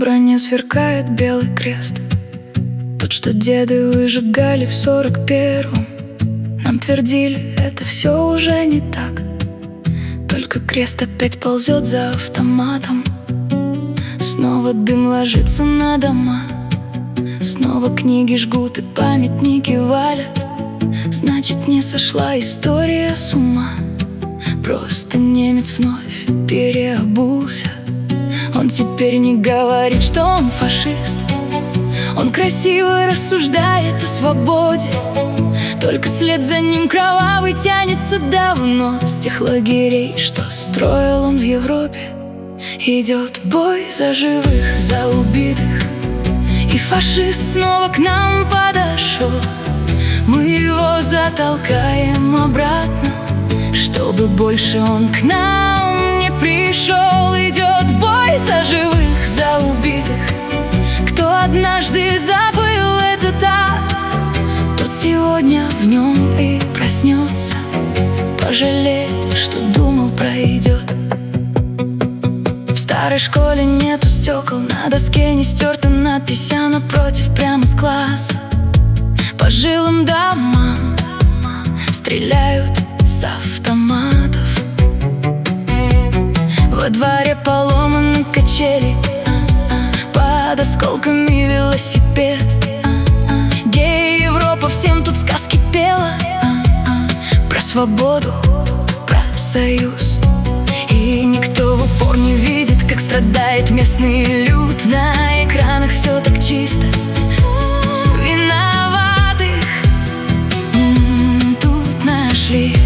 броне сверкает белый крест, тот, что деды выжигали в 41-м. Нам твердили, это все уже не так, только крест опять ползет за автоматом. Снова дым ложится на дома, снова книги жгут и памятники валят. Значит, не сошла история с ума, просто немец вновь переобулся. Он теперь не говорит, что он фашист, он красиво рассуждает о свободе, только след за ним кровавый тянется давно. С тех лагерей, что строил он в Европе, идет бой за живых, за убитых. И фашист снова к нам подошел, мы его затолкаем обратно, чтобы больше он к нам не пришел. Идет бой за живых, за убитых. Кто однажды забыл этот ад, тот сегодня в нем и проснется, пожалеет, что думал, пройдет. В старой школе нету стекол, на доске не стерта надпись, а напротив прямо с класса по жилым домам стреляют с автоматов. Во дворе поломаны качели, под осколками велосипед. Гей, Европа всем тут сказки пела про свободу, про союз. И никто в упор не видит, как страдает местный люд. На экранах все так чисто, виноватых тут нашли.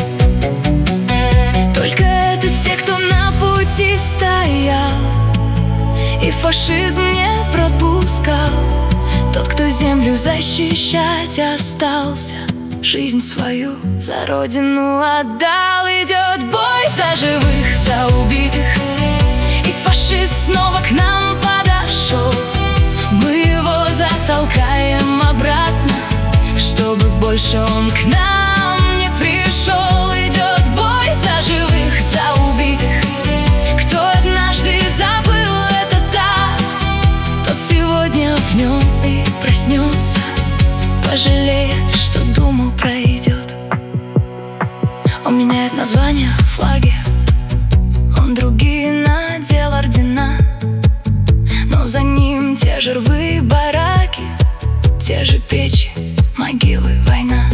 Только это те, кто на пути стоял и фашизм не пропускал. Тот, кто землю защищать остался, жизнь свою за родину отдал. Идет бой за живых, за убитых. И фашист снова к нам подошел, мы его затолкаем обратно, чтобы больше он к нам не пришел. Идет бой за живых, за убитых. Кто однажды забыл этот ад, тот сегодня в нем и проснется, пожалеет, что думал, пройдет. Он меняет названия, флаги, он другие надел ордена, но за ним те же рвы, бараки, те же печи, могилы, война.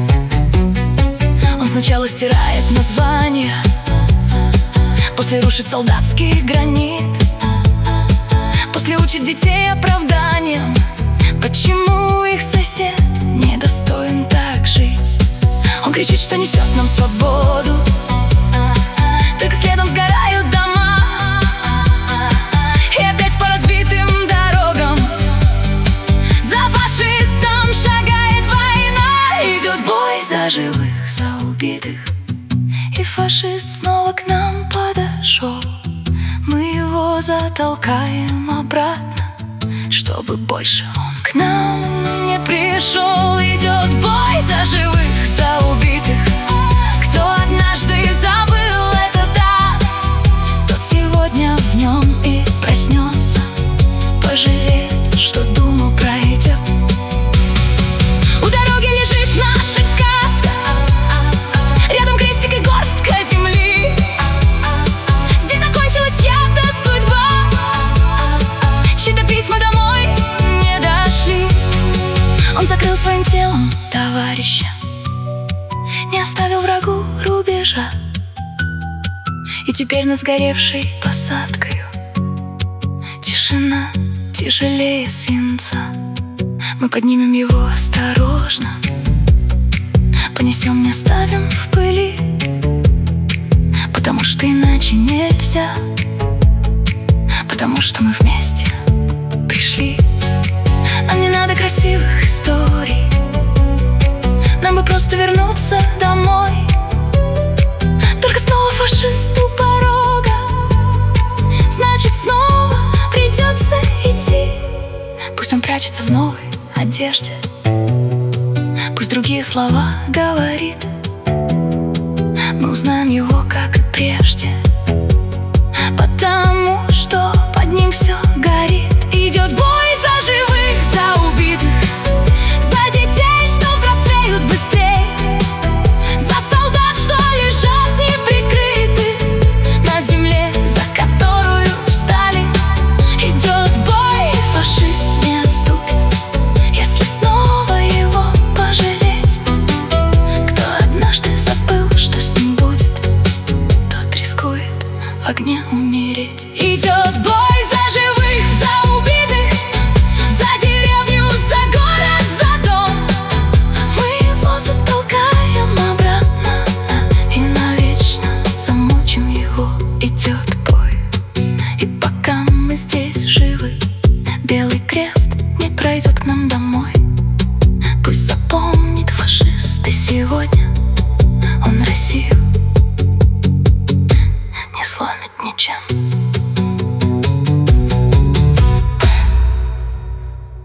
Он сначала стирает названия, после рушит солдатский гранит, после учит детей оправданием, почему их сосед недостоин так жить. Он кричит, что несет нам свободу, только следом сгорают дома. И опять по разбитым дорогам за фашистом шагает война. Идет бой за живых, за убитых. И фашист снова к нам подошел, мы его затолкаем обратно, чтобы больше он к нам не пришел. Идет бой за живых, за убитых. Кто однажды забыл этот ад, тот сегодня в нем и проснется, пожалеет, что думал, пройдет. У дороги лежит наша каска, рядом крестик и горстка земли. Здесь закончилась чья-то судьба, чьи-то письма домой не дошли. Он закрыл своим телом товарища, не оставил врагу рубежа. И теперь над сгоревшей посадкою тишина тяжелее свинца. Мы поднимем его осторожно, понесем, не оставим в пыли, потому что иначе нельзя, потому что мы вместе пришли. Нам не надо красивых историй, нам бы просто вернуться домой. Только снова фашист у порога, значит, снова придется идти. Пусть он прячется в новой одежде, пусть другие слова говорит, мы узнаем его, как и прежде, потому что под ним все горит. умереть. Идет бой за живых, за убитых, за деревню, за город, за дом. Мы его затолкаем обратно и навечно замучим его. Идет бой, и пока мы здесь живы, Белый Крест не пройдет к нам домой. Пусть запомнит фашисты сегодня, он Россию не сломит ничем.